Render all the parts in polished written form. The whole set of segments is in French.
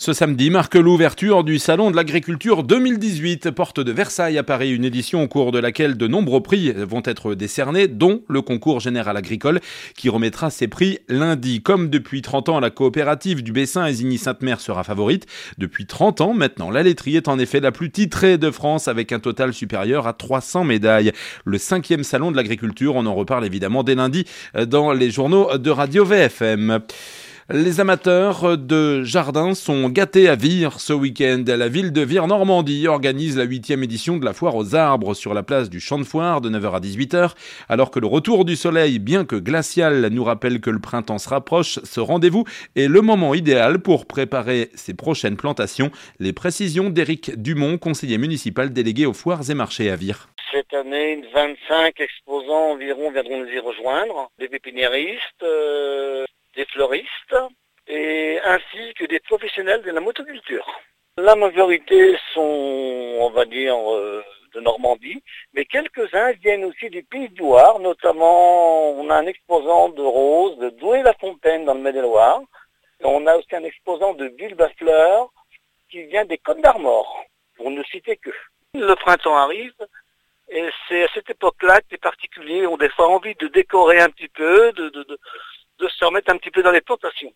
Ce samedi marque l'ouverture du Salon de l'Agriculture 2018, porte de Versailles à Paris, une édition au cours de laquelle de nombreux prix vont être décernés, dont le concours général agricole qui remettra ses prix lundi. Comme depuis 30 ans, la coopérative du Bessin Isigny-Sainte-Mère sera favorite. Depuis 30 ans maintenant, la laiterie est en effet la plus titrée de France avec un total supérieur à 300 médailles. Le 5e Salon de l'Agriculture, on en reparle évidemment dès lundi dans les journaux de Radio VFM. Les amateurs de jardins sont gâtés à Vire ce week-end. La ville de Vire-Normandie organise la 8e édition de la foire aux arbres sur la place du Champ de Foire de 9h à 18h. Alors que le retour du soleil, bien que glacial, nous rappelle que le printemps se rapproche, ce rendez-vous est le moment idéal pour préparer ses prochaines plantations. Les précisions d'Éric Dumont, conseiller municipal délégué aux foires et marchés à Vire. Cette année, 25 exposants environ viendront nous y rejoindre, des pépiniéristes, des fleuristes, et ainsi que des professionnels de la motoculture. La majorité sont, on va dire, de Normandie, mais quelques-uns viennent aussi du Pays de Loire, notamment on a un exposant de roses, de Douai-la-Fontaine dans le Maine-et-Loire, et on a aussi un exposant de Ville-Bas-Fleur qui vient des Côtes d'Armor, pour ne citer que. Le printemps arrive, et c'est à cette époque-là que les particuliers ont des fois envie de décorer un petit peu, de se remettre un petit peu dans les plantations.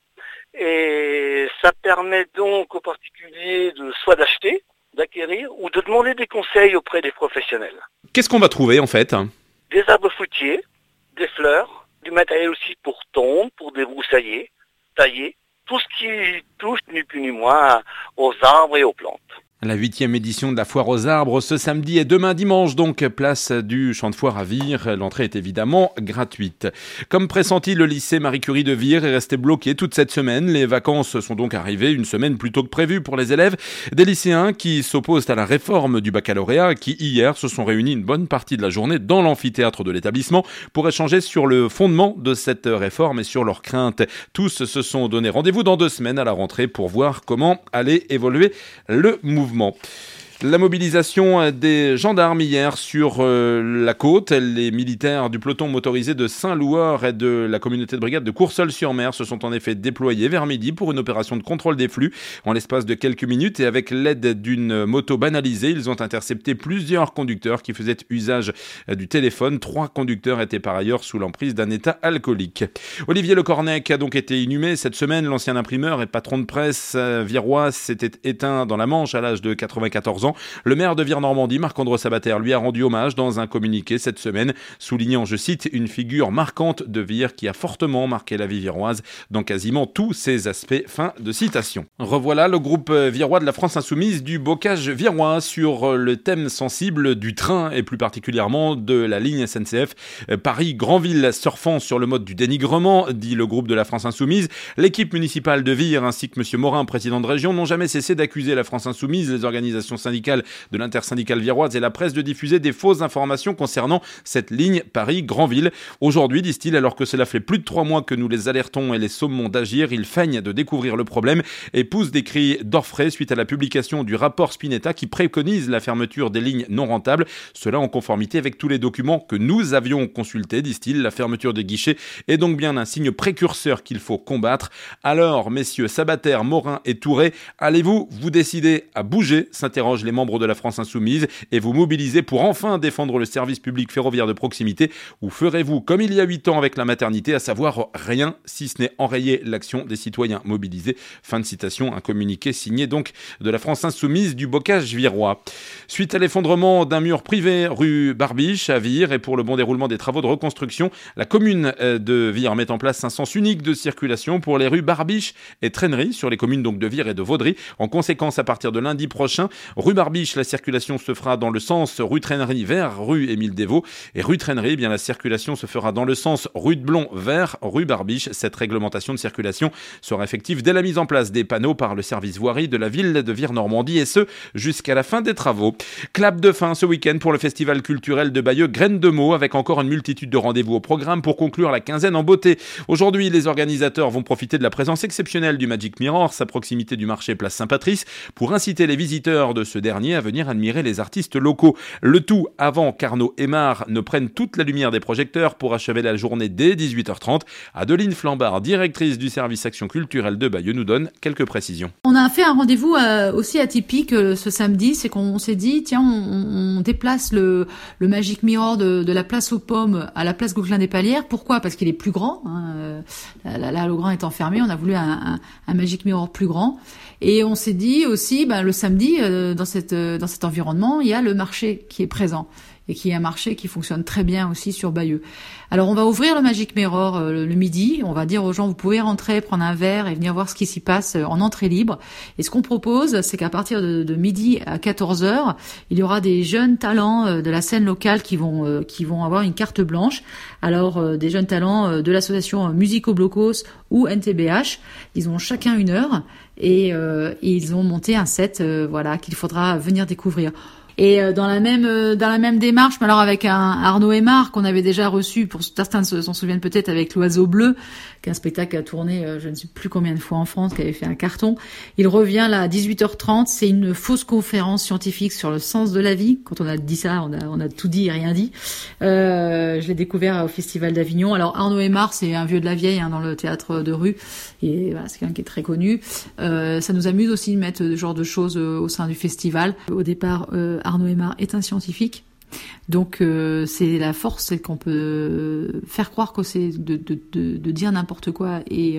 Et ça permet donc aux particuliers soit d'acheter, d'acquérir, ou de demander des conseils auprès des professionnels. Qu'est-ce qu'on va trouver en fait ? Des arbres fruitiers, des fleurs, du matériel aussi pour tondre, pour débroussailler, tailler, tout ce qui touche ni plus ni moins aux arbres et aux plantes. La 8e édition de la foire aux arbres ce samedi et demain dimanche, donc place du Champ de Foire à Vire. L'entrée est évidemment gratuite. Comme pressenti, le lycée Marie Curie de Vire est resté bloqué toute cette semaine. Les vacances sont donc arrivées une semaine plus tôt que prévu pour les élèves. Des lycéens qui s'opposent à la réforme du baccalauréat qui hier se sont réunis une bonne partie de la journée dans l'amphithéâtre de l'établissement pour échanger sur le fondement de cette réforme et sur leurs craintes. Tous se sont donné rendez-vous dans 2 semaines à la rentrée pour voir comment allait évoluer le mouvement. La mobilisation des gendarmes hier sur la côte. Les militaires du peloton motorisé de Saint-Loueur et de la communauté de brigade de Courseulles-sur-Mer se sont en effet déployés vers midi pour une opération de contrôle des flux. En l'espace de quelques minutes et avec l'aide d'une moto banalisée, ils ont intercepté plusieurs conducteurs qui faisaient usage du téléphone. 3 conducteurs étaient par ailleurs sous l'emprise d'un état alcoolique. Olivier Lecornec a donc été inhumé cette semaine. L'ancien imprimeur et patron de presse virois s'était éteint dans la Manche à l'âge de 94 ans. Le maire de Vire-Normandie, Marc-André Sabater, lui a rendu hommage dans un communiqué cette semaine, soulignant, je cite, une figure marquante de Vire qui a fortement marqué la vie viroise dans quasiment tous ses aspects. Fin de citation. Revoilà le groupe virois de la France Insoumise du bocage virois sur le thème sensible du train et plus particulièrement de la ligne SNCF Paris-Granville. Surfant sur le mode du dénigrement, dit le groupe de la France Insoumise, l'équipe municipale de Vire ainsi que M. Morin, président de région, n'ont jamais cessé d'accuser la France Insoumise, les organisations syndicales de l'intersyndicale viroise et la presse de diffuser des fausses informations concernant cette ligne Paris-Granville. Aujourd'hui, disent-ils, alors que cela fait plus de 3 mois que nous les alertons et les sommons d'agir, ils feignent de découvrir le problème et poussent des cris d'orfraie suite à la publication du rapport Spinetta qui préconise la fermeture des lignes non rentables. Cela en conformité avec tous les documents que nous avions consultés, disent-ils. La fermeture des guichets est donc bien un signe précurseur qu'il faut combattre. Alors, messieurs Sabater, Morin et Touré, allez-vous vous décider à bouger, s'interrogent les membres de la France Insoumise, et vous mobiliser pour enfin défendre le service public ferroviaire de proximité, ou ferez-vous comme il y a 8 ans avec la maternité, à savoir rien, si ce n'est enrayer l'action des citoyens mobilisés. Fin de citation, un communiqué signé donc de la France Insoumise du bocage virois. Suite à l'effondrement d'un mur privé rue Barbiche à Vire et pour le bon déroulement des travaux de reconstruction, la commune de Vire met en place un sens unique de circulation pour les rues Barbiche et Traînerie sur les communes donc de Vire et de Vaudry. En conséquence, à partir de lundi prochain, rue Barbiche, la circulation se fera dans le sens rue Traînerie vers rue Émile Desvaux. Et rue Traînerie, eh bien, la circulation se fera dans le sens rue de Blon vers rue Barbiche. Cette réglementation de circulation sera effective dès la mise en place des panneaux par le service voirie de la ville de Vire-Normandie et ce, jusqu'à la fin des travaux. Clap de fin ce week-end pour le festival culturel de Bayeux Graines de Meaux avec encore une multitude de rendez-vous au programme pour conclure la quinzaine en beauté. Aujourd'hui, les organisateurs vont profiter de la présence exceptionnelle du Magic Mirror, sa proximité du marché Place Saint-Patrice, pour inciter les visiteurs de se derniers à venir admirer les artistes locaux. Le tout avant qu'Arnaud Aymard ne prenne toute la lumière des projecteurs pour achever la journée dès 18h30. Adeline Flambard, directrice du service Action culturelle de Bayeux, nous donne quelques précisions. On a fait un rendez-vous aussi atypique ce samedi, c'est qu'on s'est dit, tiens, on déplace le Magic Mirror de la place aux Pommes à la place Gauquelin des Palières. Pourquoi ? Parce qu'il est plus grand. Là, le grand étant fermé, on a voulu un Magic Mirror plus grand. Et on s'est dit aussi, le samedi, dans cet environnement, il y a le marché qui est présent. Et qui est un marché qui fonctionne très bien aussi sur Bayeux. Alors on va ouvrir le Magic Mirror le midi, on va dire aux gens vous pouvez rentrer, prendre un verre et venir voir ce qui s'y passe en entrée libre. Et ce qu'on propose, c'est qu'à partir de midi à 14h, il y aura des jeunes talents de la scène locale qui vont avoir une carte blanche. Alors des jeunes talents de l'association Musico Blocos ou NTBH, ils ont chacun 1 heure et ils ont monté un set qu'il faudra venir découvrir. Et dans la même démarche, mais alors avec un Arnaud Aymard qu'on avait déjà reçu, pour certains s'en souviennent peut-être, avec l'Oiseau Bleu, qui est un spectacle qui a tourné je ne sais plus combien de fois en France, qui avait fait un carton. Il revient là à 18h30, c'est une fausse conférence scientifique sur le sens de la vie. Quand on a dit ça, on a tout dit et rien dit. Je l'ai découvert au Festival d'Avignon. Alors Arnaud Aymard, c'est un vieux de la vieille dans le théâtre de rue, et c'est quelqu'un qui est très connu. Ça nous amuse aussi de mettre ce genre de choses au sein du festival. Au départ, Arnaud Aymard est un scientifique, donc c'est la force, c'est qu'on peut faire croire que c'est de dire n'importe quoi, et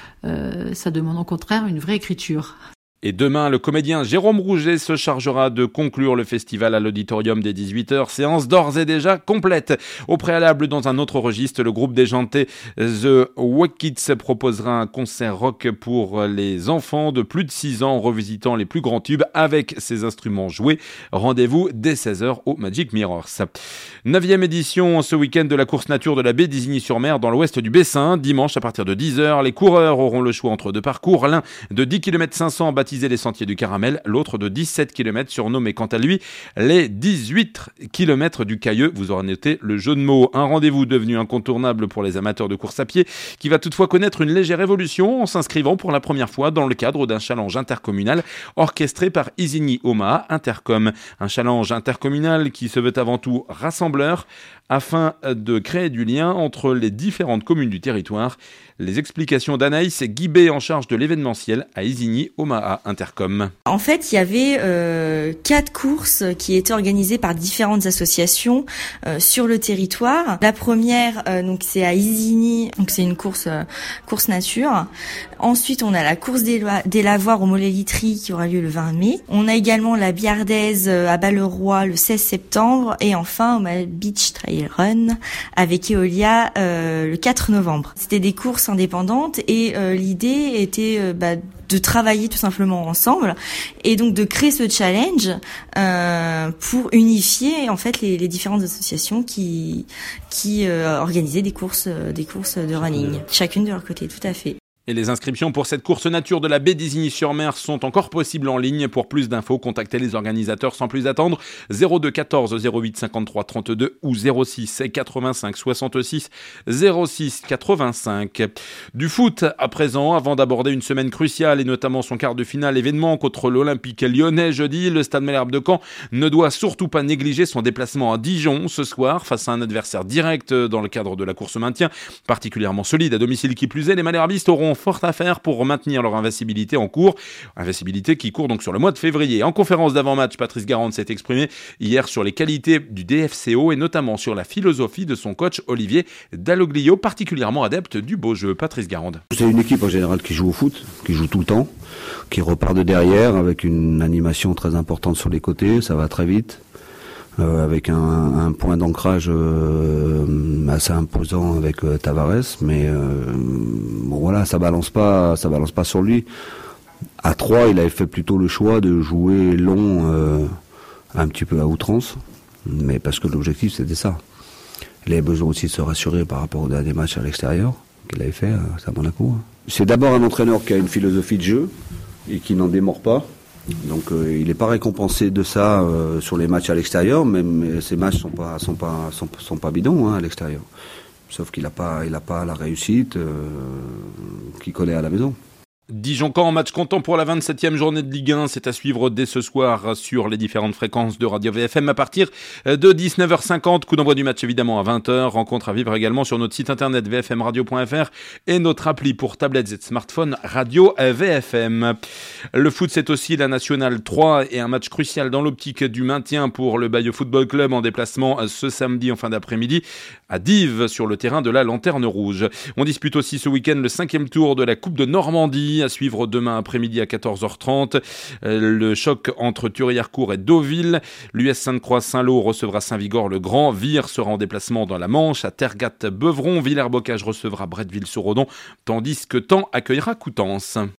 ça demande au contraire une vraie écriture. Et demain, le comédien Jérôme Rouget se chargera de conclure le festival à l'auditorium dès 18h. Séance d'ores et déjà complète. Au préalable, dans un autre registre, le groupe déjanté The Wack Kids proposera un concert rock pour les enfants de plus de 6 ans, revisitant les plus grands tubes avec ses instruments joués. Rendez-vous dès 16h au Magic Mirrors. 9e édition ce week-end de la course nature de la baie d'Isigny-sur-Mer dans l'ouest du Bessin. Dimanche à partir de 10h, les coureurs auront le choix entre 2 parcours. L'un de 10 km 500 baptisé les Sentiers du Caramel, l'autre de 17 km surnommé quant à lui les 18 km du Cailleux. Vous aurez noté le jeu de mots. Un rendez-vous devenu incontournable pour les amateurs de course à pied qui va toutefois connaître une légère évolution en s'inscrivant pour la première fois dans le cadre d'un challenge intercommunal orchestré par Isigny Omaha Intercom. Un challenge intercommunal qui se veut avant tout rassembleur afin de créer du lien entre les différentes communes du territoire. Les explications d'Anaïs Guibé en charge de l'événementiel à Isigny Omaha Intercom. En fait, il y avait 4 courses qui étaient organisées par différentes associations sur le territoire. La première, donc c'est à Isigny, donc c'est une course nature. Ensuite, on a la course des lavoirs au Mollet-Litry qui aura lieu le 20 mai. On a également la Biardaise à Balleroy le 16 septembre. Et enfin, on a Beach Trail Run avec Eolia le 4 novembre. C'était des courses indépendantes et l'idée était de travailler tout simplement ensemble et donc de créer ce challenge pour unifier en fait les différentes associations qui organisaient des courses de running, chacune de leur côté, tout à fait. Et les inscriptions pour cette course nature de la baie d'Isigny-sur-Mer sont encore possibles en ligne. Pour plus d'infos, contactez les organisateurs sans plus attendre. 02 14 08 53 32 ou 06 85 66 06 85. Du foot à présent, avant d'aborder une semaine cruciale et notamment son quart de finale événement contre l'Olympique lyonnais jeudi, le Stade Malherbe de Caen ne doit surtout pas négliger son déplacement à Dijon ce soir face à un adversaire direct dans le cadre de la course maintien, particulièrement solide à domicile qui plus est. Les Malherbistes auront fort à faire pour maintenir leur invincibilité en cours. Invincibilité qui court donc sur le mois de février. En conférence d'avant-match, Patrice Garande s'est exprimé hier sur les qualités du DFCO et notamment sur la philosophie de son coach Olivier Dalloglio, particulièrement adepte du beau jeu. Patrice Garande. C'est une équipe en général qui joue au foot, qui joue tout le temps, qui repart de derrière avec une animation très importante sur les côtés, ça va très vite. Avec un point d'ancrage assez imposant avec Tavares, mais voilà, ça balance pas sur lui. À 3, il avait fait plutôt le choix de jouer long, un petit peu à outrance, mais parce que l'objectif c'était ça. Il avait besoin aussi de se rassurer par rapport à des matchs à l'extérieur qu'il avait fait à Monaco. C'est d'abord un entraîneur qui a une philosophie de jeu et qui n'en démord pas. Donc il n'est pas récompensé de ça sur les matchs à l'extérieur, mais ces matchs sont pas bidons à l'extérieur. Sauf qu'il n'a pas la réussite qu'il connaît à la maison. Dijon-Caen, match comptant pour la 27e journée de Ligue 1. C'est à suivre dès ce soir sur les différentes fréquences de Radio VFM à partir de 19h50. Coup d'envoi du match évidemment à 20h. Rencontre à vivre également sur notre site internet vfmradio.fr et notre appli pour tablettes et smartphones Radio VFM. Le foot, c'est aussi la Nationale 3 et un match crucial dans l'optique du maintien pour le Bayeux Football Club en déplacement ce samedi en fin d'après-midi à Dives sur le terrain de la Lanterne Rouge. On dispute aussi ce week-end le 5e tour de la Coupe de Normandie à suivre demain après-midi à 14h30. Le choc entre Thury-Harcourt et Deauville. L'US Sainte-Croix-Saint-Lô recevra Saint-Vigor-le-Grand. Vire sera en déplacement dans la Manche. À Tergat-Beuvron, Villers-Bocage recevra Bretteville-sur-Odon, tandis que Thaon accueillera Coutances.